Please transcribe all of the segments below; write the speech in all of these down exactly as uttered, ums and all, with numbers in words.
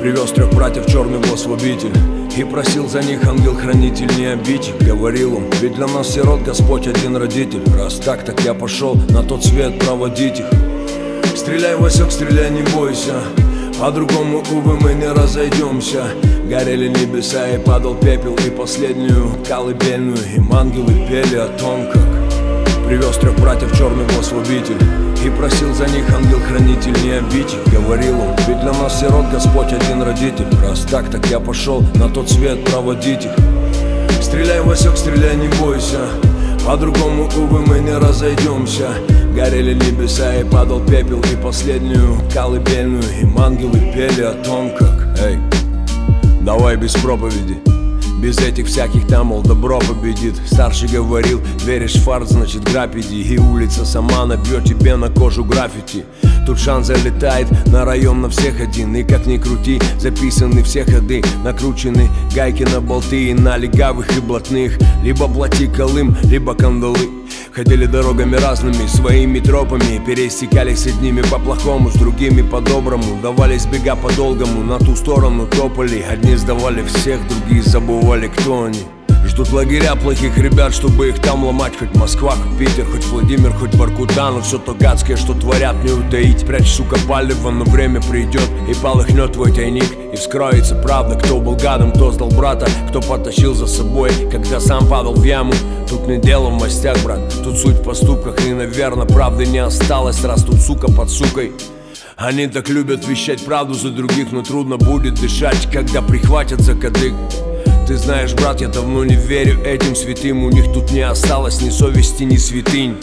Привез трех братьев черный возводитель и просил за них ангел-хранитель не обидь. Говорил он, ведь для нас сирот Господь один родитель. Раз так, так я пошел на тот свет проводить их. Стреляй, Васек, стреляй, не бойся, по-другому, увы, мы не разойдемся. Горели небеса и падал пепел, и последнюю колыбельную им ангелы пели о том, как привез трех братьев черный возводитель и просил за них ангел-хранитель не обидь. Говорил он, ведь для нас сирот Господь один родитель. Раз так, так я пошел на тот свет проводить их. Стреляй, Васек, стреляй, не бойся, по-другому, увы, мы не разойдемся. Горели небеса и падал пепел, и последнюю колыбельную им ангелы пели о том, как эй, давай без проповеди, без этих всяких там, мол, добро победит. Старший говорил, веришь в фарт, значит грабь иди. И улица сама набьет тебе на кожу граффити. Тут шанс залетает на район на всех один. И как ни крути, записаны все ходы, накручены гайки на болты и на легавых и блатных. Либо плати колым, либо кандалы. Ходили дорогами разными, своими тропами, пересекались с одними по-плохому, с другими по-доброму. Давались бега по-долгому, на ту сторону топали. Одни сдавали всех, другие забывали, кто они. Ждут лагеря плохих ребят, чтобы их там ломать. Хоть Москва, хоть Питер, хоть Владимир, хоть Воркута. Но все то гадское, что творят, не утаить. Прячь, сука, палево, но время придет и полыхнет твой тайник. И вскроется правда, кто был гадом, кто сдал брата, кто потащил за собой, когда сам падал в яму. Тут не дело в мастях, брат, тут суть в поступках. И, наверное, правды не осталось, раз тут сука под сукой. Они так любят вещать правду за других, но трудно будет дышать, когда прихватят за кадык. Ты знаешь, брат, я давно не верю этим святым. У них тут не осталось ни совести, ни святынь.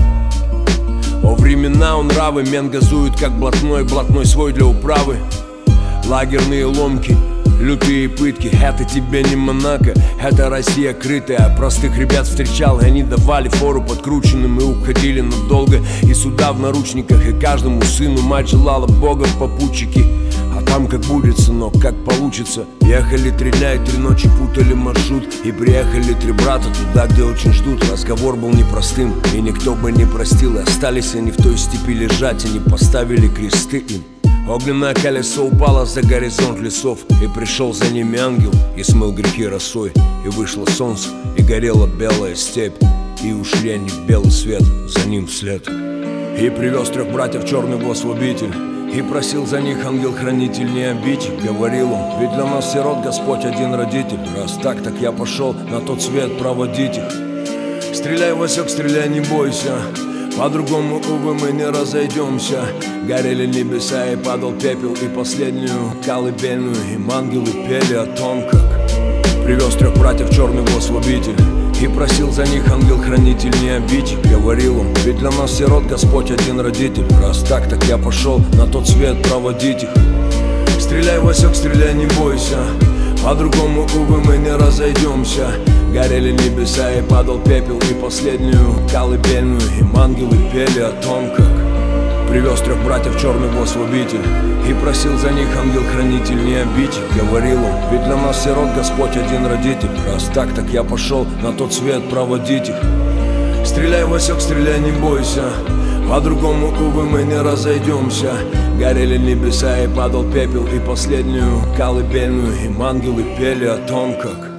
О времена он нравы, мен газует как блатной, блатной свой для управы. Лагерные ломки, лютые пытки, это тебе не Монако, это Россия крытая. Простых ребят встречал, и они давали фору подкрученным и уходили надолго. И суда в наручниках, и каждому сыну мать желала Бога в попутчики. А там как будет, сынок, как получится. Ехали три дня и три ночи, путали маршрут. И приехали три брата туда, где очень ждут. Разговор был непростым, и никто бы не простил. И остались они в той степи лежать, и не поставили кресты им. Огненное колесо упало за горизонт лесов, и пришел за ними ангел, и смыл грехи росой. И вышло солнце, и горела белая степь, и ушли они в белый свет, за ним вслед. И привез трех братьев черный возводитель и просил за них ангел-хранитель не обидь. Говорил он, ведь для нас сирот Господь один родитель. Раз так, так я пошел на тот свет проводить их. Стреляй, Васек, стреляй, не бойся, по-другому, увы, мы не разойдемся. Горели небеса и падал пепел, и последнюю колыбельную им ангелы пели о том, как привез трех братьев черный возводитель и просил за них ангел-хранитель не обидь. Говорил он, ведь для нас сирот Господь один родитель. Раз так, так я пошел на тот свет проводить их. Стреляй, Васек, стреляй, не бойся, по-другому, увы, мы не разойдемся. Горели небеса и падал пепел, и последнюю колыбельную им ангелы пели о том, как привез трех братьев черный возводитель и просил за них ангел-хранитель не обидь. Говорил он, ведь для нас сирот Господь один родитель. Раз так, так я пошел на тот свет проводить их. Стреляй, Васек, стреляй, не бойся, по-другому, увы, мы не разойдемся. Горели небеса и падал пепел, и последнюю колыбельную им ангелы пели о том, как